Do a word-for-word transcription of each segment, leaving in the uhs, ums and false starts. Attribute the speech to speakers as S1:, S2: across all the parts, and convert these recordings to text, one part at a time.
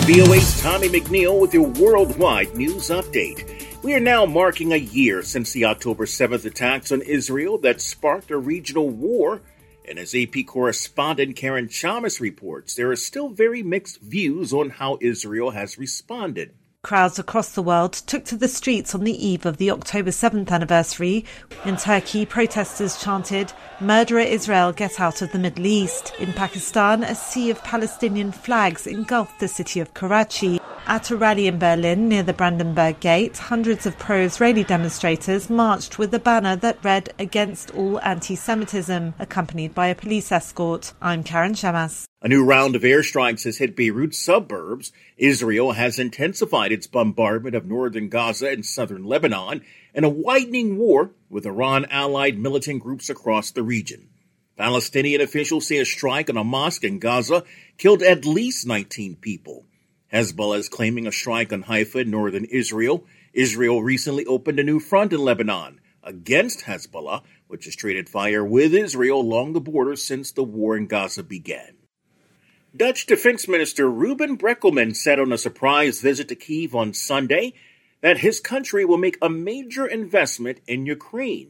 S1: V O A's Tommy McNeil with your worldwide news update. We are now marking a year since the October seventh attacks on Israel that sparked a regional war. And as A P correspondent Karen Chamas reports, there are still very mixed views on how Israel has responded.
S2: Crowds across the world took to the streets on the eve of the October seventh anniversary. In Turkey, protesters chanted, "Murderer Israel, get out of the Middle East." In Pakistan, a sea of Palestinian flags engulfed the city of Karachi. At a rally in Berlin near the Brandenburg Gate, hundreds of pro-Israeli demonstrators marched with a banner that read "Against all anti-Semitism," accompanied by a police escort. I'm Karen Chamas.
S1: A new round of airstrikes has hit Beirut's suburbs. Israel has intensified its bombardment of northern Gaza and southern Lebanon, and a widening war with Iran-allied militant groups across the region. Palestinian officials say a strike on a mosque in Gaza killed at least nineteen people. Hezbollah is claiming a strike on Haifa in northern Israel. Israel recently opened a new front in Lebanon against Hezbollah, which has traded fire with Israel along the border since the war in Gaza began. Dutch Defense Minister Ruben Brekelmans said on a surprise visit to Kyiv on Sunday that his country will make a major investment in Ukraine.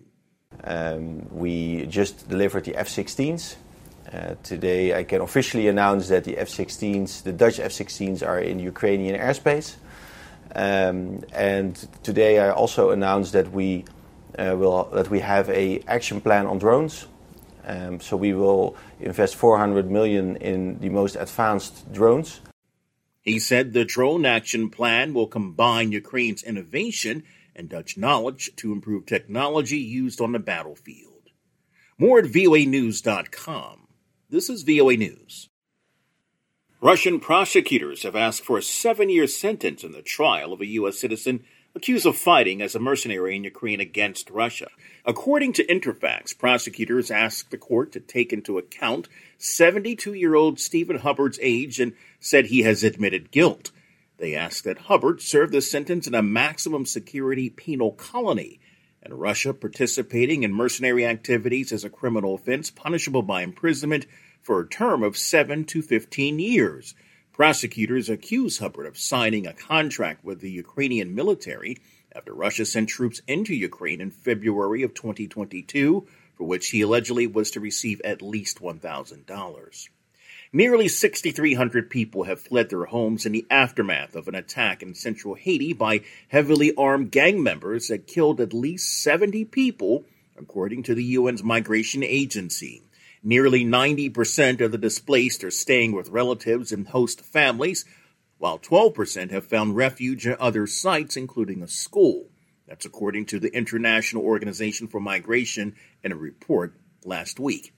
S3: Um, we just delivered the F sixteens. Uh, today I can officially announce that the F sixteens, the Dutch F sixteens, are in Ukrainian airspace. Um, and today I also announced that we uh, will that we have a action plan on drones. Um, so we will invest four hundred million in the most advanced drones.
S1: He said the drone action plan will combine Ukraine's innovation and Dutch knowledge to improve technology used on the battlefield. More at V O A news dot com. This is V O A News. Russian prosecutors have asked for a seven-year sentence in the trial of a U S citizen accused of fighting as a mercenary in Ukraine against Russia. According to Interfax, prosecutors asked the court to take into account seventy-two-year-old Stephen Hubbard's age and said he has admitted guilt. They asked that Hubbard serve the sentence in a maximum security penal colony. And Russia participating in mercenary activities is a criminal offense punishable by imprisonment for a term of seven to fifteen years. Prosecutors accuse Hubbard of signing a contract with the Ukrainian military after Russia sent troops into Ukraine in February of twenty twenty-two, for which he allegedly was to receive at least one thousand dollars. Nearly six thousand three hundred people have fled their homes in the aftermath of an attack in central Haiti by heavily armed gang members that killed at least seventy people, according to the U N's Migration Agency. Nearly ninety percent of the displaced are staying with relatives and host families, while twelve percent have found refuge at other sites, including a school. That's according to the International Organization for Migration in a report last week.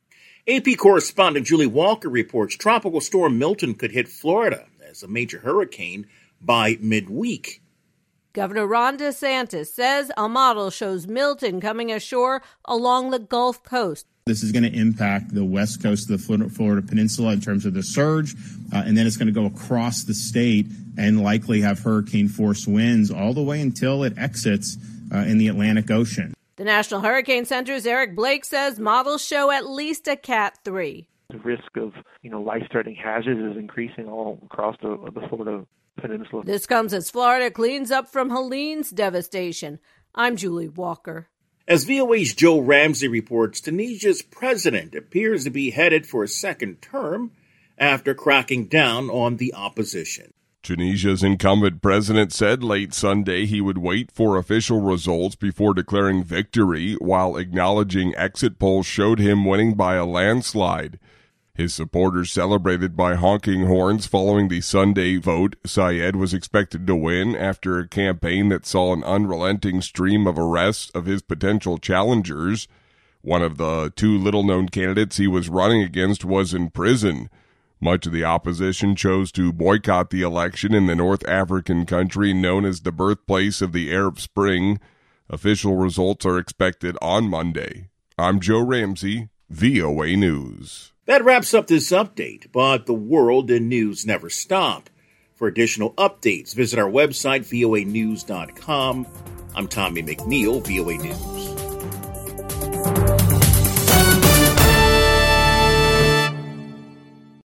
S1: A P correspondent Julie Walker reports Tropical Storm Milton could hit Florida as a major hurricane by midweek.
S4: Governor Ron DeSantis says a model shows Milton coming ashore along the Gulf Coast.
S5: This is going to impact the west coast of the Florida Peninsula in terms of the surge, uh, and then it's going to go across the state and likely have hurricane force winds all the way until it exits uh, in the Atlantic Ocean.
S4: The National Hurricane Center's Eric Blake says models show at least a Cat three.
S6: The risk of, you know, life-threatening hazards is increasing all across the, the Florida Peninsula.
S4: This comes as Florida cleans up from Helene's devastation. I'm Julie Walker.
S1: As V O A's Joe Ramsey reports, Tunisia's president appears to be headed for a second term after cracking down on the opposition.
S7: Tunisia's incumbent president said late Sunday he would wait for official results before declaring victory, while acknowledging exit polls showed him winning by a landslide. His supporters celebrated by honking horns following the Sunday vote. Sayed was expected to win after a campaign that saw an unrelenting stream of arrests of his potential challengers. One of the two little-known candidates he was running against was in prison. Much of the opposition chose to boycott the election in the North African country known as the birthplace of the Arab Spring. Official results are expected on Monday. I'm Joe Ramsey, V O A News.
S1: That wraps up this update, but the world and news never stop. For additional updates, visit our website, V O A news dot com. I'm Tommy McNeil, V O A News.